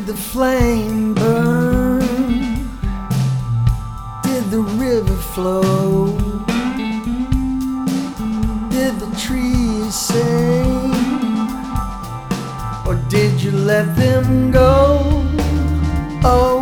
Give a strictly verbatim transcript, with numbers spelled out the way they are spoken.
Did the flame burn? Did the river flow? Did the trees sing? Or did you let them go? Oh,